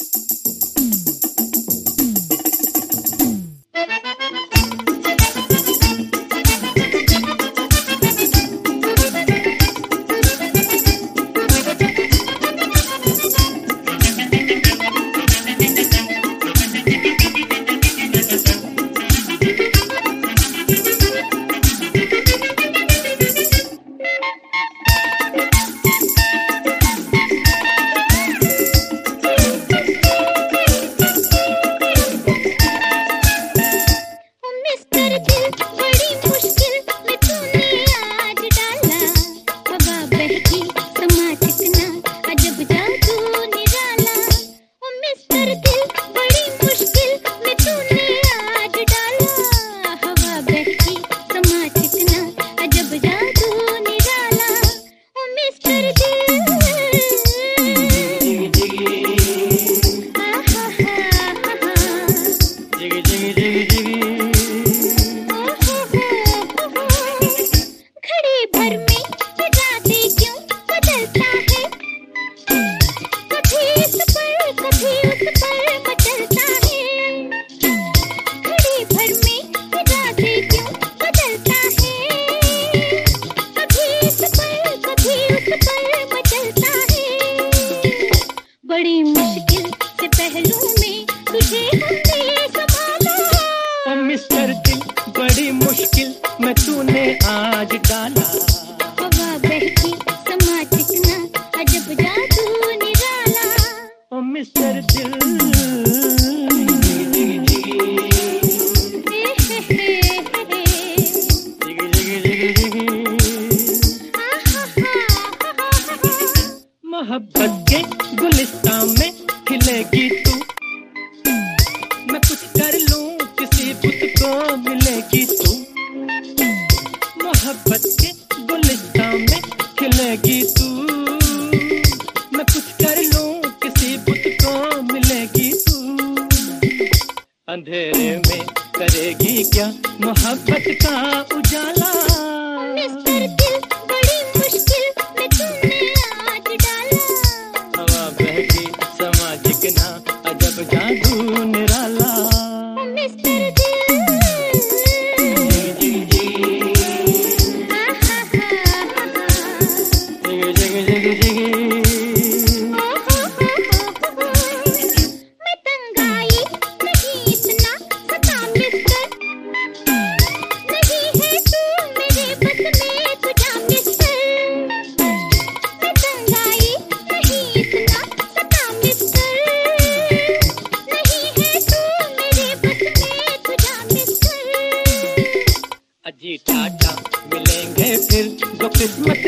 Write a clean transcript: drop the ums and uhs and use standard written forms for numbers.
बड़ी मुश्किल से पहलू में तुझे हमने संभाला। ओ मिस्टर दिल बड़ी मुश्किल में तूने आज डाला। हवा बहती समा चिकना अजब जादू निराला। ओ मिस्टर दिल मोहब्बत के गुलिस्तान में खिलेगी तू। मैं कुछ कर लूं किसी बुत को मिलेगी तू। मोहब्बत के गुलिस्तान में खिलेगी तू। मैं कुछ कर लूं किसी बुत को मिलेगी तू। अंधेरे में करेगी क्या मोहब्बत का उजाला। मिस्टर दिल बड़ी मुश्किल में तुमने आज डाला। हवा बहती समा चिकना अजब जादू निराला। मिस्टर दिल जी जी मैं तंगाई नहीं इतना सता मिस्टर। नहीं है तू मेरे बस में तुझा मिस्टर। मैं तंगाई नहीं इतना सता मिस्टर। नहीं है तू मेरे बस में तुझा मिस्टर। अजी टाटा मिलेंगे फिर जो किस्मत